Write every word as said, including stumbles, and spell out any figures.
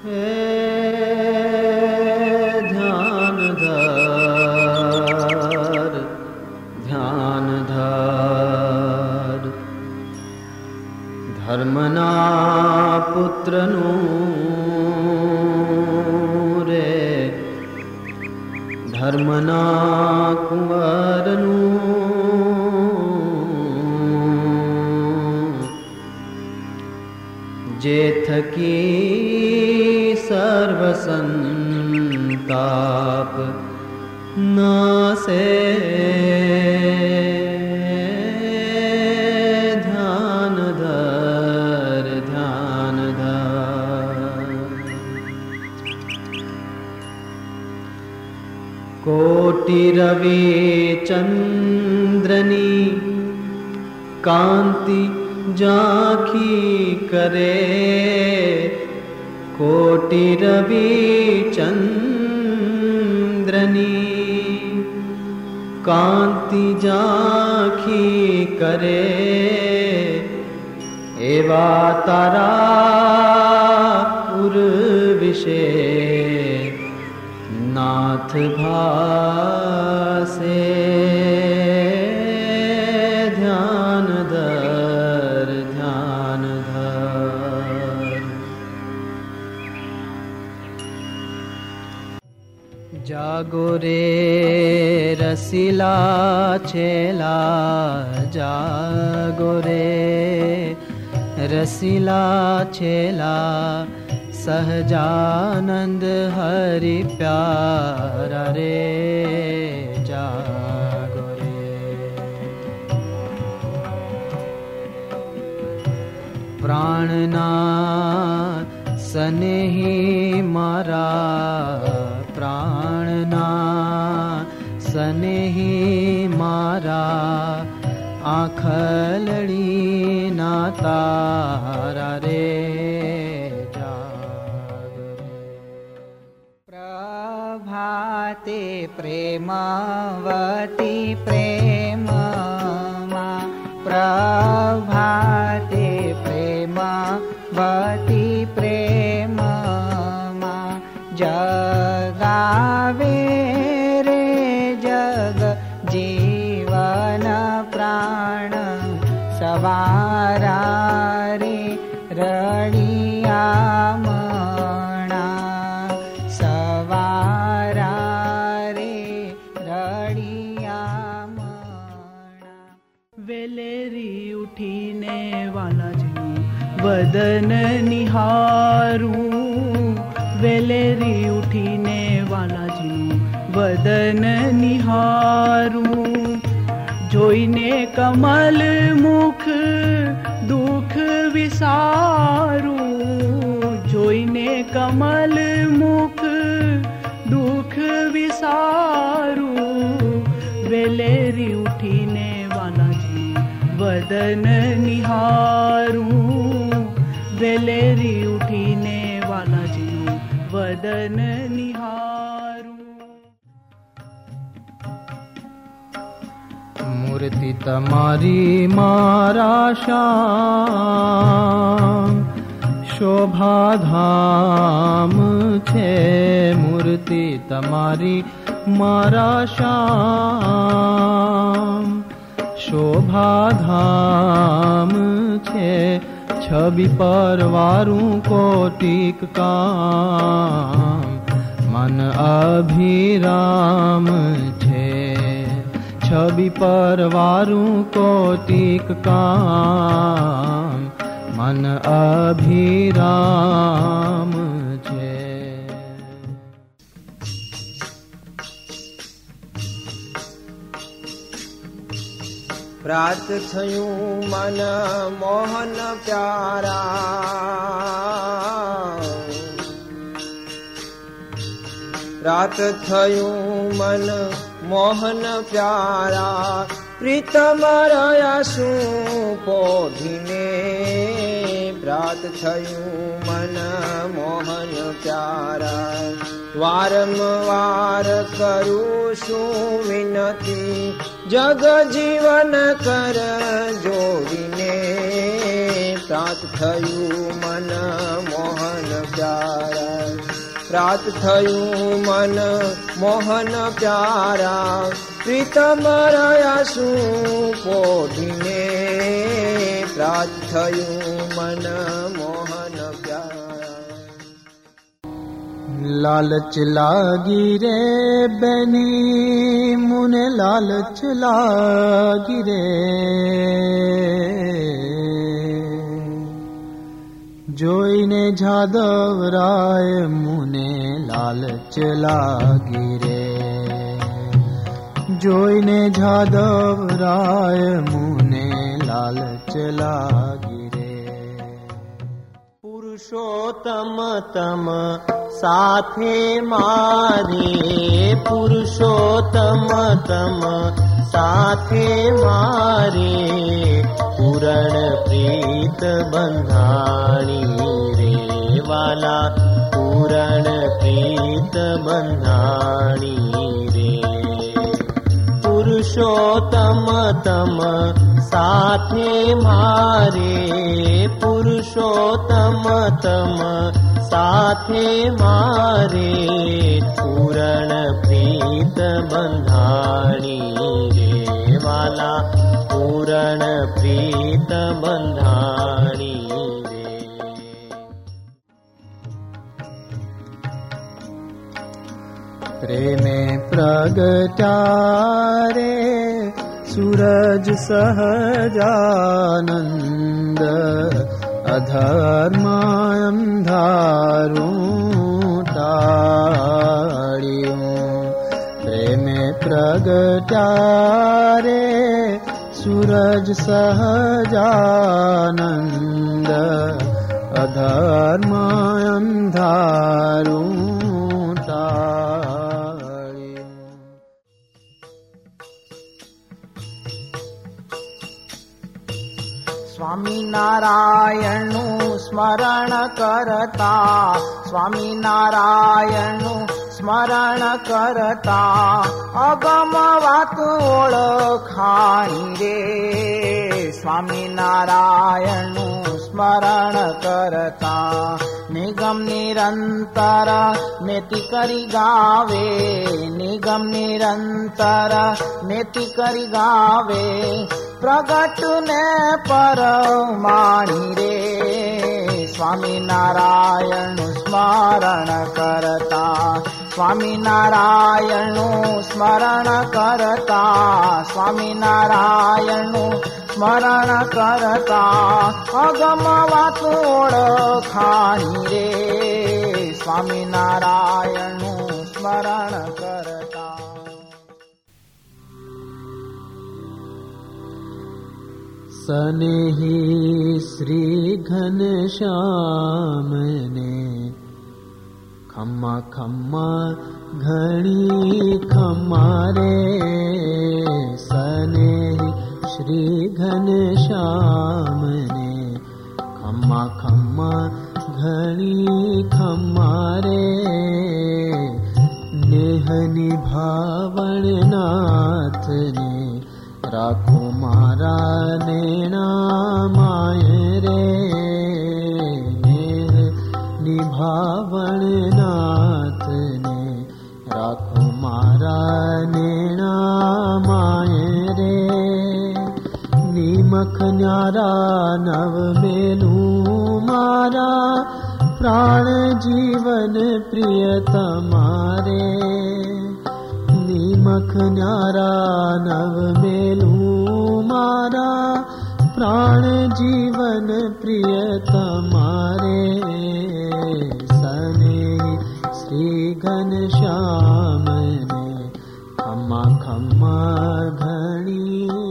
हे ध्यानधार ध्यानधार धर्मना पुत्रनु रे धर्मना कुंवरनु जेथकी सर्वसंताप नासे ध्यानधर ध्यानधर कोटि रवि चंद्रनी कांति जाखी करे कोटि रवि चंद्रनी कांति जाखी करे एवा तारा उर्विशे नाथ भासे ध्यानधर ध्यानधर जागो रे रसीला छेला जागो रे रसीला छेला सहजानंद हरि प्यारा रे जागो रे प्राणनाथ सनेही मारा प्राणनाथ सनेही मारा आँखलड़ी ना तारा रे प्रभाते प्रेमवती प्रेम प्रभाते प्रेमवती प्रेम जगावे रे जग जीवन प्राण सवारा रे रड़िया मणा सवारा रे रड़िया मणा वेलेरी उठीने वाला जी वदन निहारूं वेलेरी उठीने वाला जी वदन निहारूं जोईने कमल मुख दुख विसारूं जोईने कमल मुख दुख विसारूं वेलेरी उठीने वाला जी वदन निहारूं वेलेरी उठीने वाला जी वदन निहारूं मूर्ति तमारी मारा श्याम शोभा धाम छे मूर्ति तमारी मारा श्याम शोभा धाम छे छवि परवारूं कोटिक काम मन अभिराम छे छवि परवारूं कोटिक काम मन अभिराम छे प्रात थयूं मन मोहन प्यारा प्रात थयूं मन मोहन प्यारा प्रीतम रयासु पोधीने प्रात थयूं मन मोहन प्यारा वारंवार करूं छूं विनती जग जीवन कर जोड़ीने प्रात थयूं मन मोहन प्यारा प्यारा प्राप्त थયું मन मोहन प्यारा प्रीतम रयासु कोढीने प्राप्त थયું मन मोहन प्यारा लालच लागी रे बेनी मुने लालच लागी रे जोईने जादवराय मुने लालच लागी रे जोईने जादवराय मुने लालच लागी रे पुरुषोत्तम तम साथे मारे पुरुषोत्तम तम साथे मारे पूरण प्रीत बंधाणी रे वाला पूरण प्रीत बंधाणी रे पुरुषोत्तम तम साथे मारे पुरुषोत्तम तम साथे मारे पूरण प्रीत बंधाणी रे वाला पूरण प्रीत बंधाणी रे प्रेमे प्रगटारे सूरज सहजानंद अधर्मायं धारूं टाळ्यूं प्रेमे प्रगटारे सूरज सहजानंद अधर्मायं धारूं टाळ्यूं स्वामी नारायणनु स्मरण करता स्वामी नारायणनु स्मरण करता अगम वात ओळखाणी रे स्वामी नारायणनु स्मरण करता निगम निरंतर नेति करी गावे निगम निरंतर नेति करी गावे प्रगट ने परमाणी रे स्वामी नारायण स्मरण करता स्वामी नारायण स्मरण करता स्वामी नारायण स्मरण करता अगम वात ओळखाणी रे स्वामी नारायण स्मरण करता सनेही श्री घनश्याम ने खम्मा खम्मा घणी खम्मा रे सनेही श्री घनश्याम ने खम्मा खम्मा घणी खम्मा रे नेह निभावण नाथ ने राखो मारा नेणा माय रे निभावण नाथ ने राखो मारा नेणा माय रे नीमख न्यारा नव मेलू मारा प्राण जीवन प्रिय तमारे नीमख न्यारा नव मेलू मारा प्राण जीवन प्रिय तमारे सने श्री घनश्याम ने खम्मा खम्मा घणी